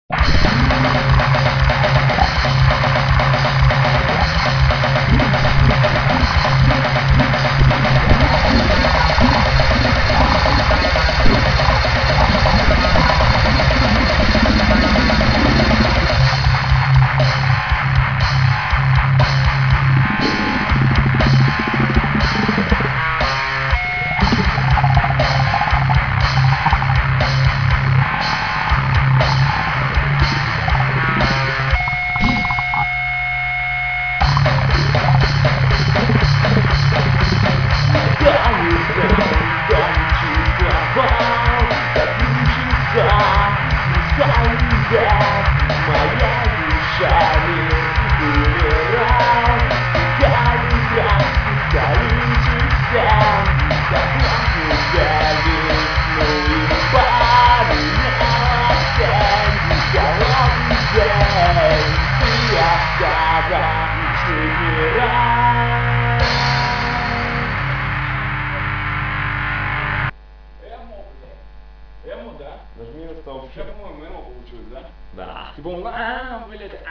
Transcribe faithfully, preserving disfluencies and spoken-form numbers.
Моя душа не умирал, каждый раз столичишься, как плавно весну и поменяла тень. Холодный день, ты осталась не раз. Эмо, блядь. Эмо, да? Нажми на стоп. Я, по-моему, эмо получилось, да? Да. Типа он, а, блядь,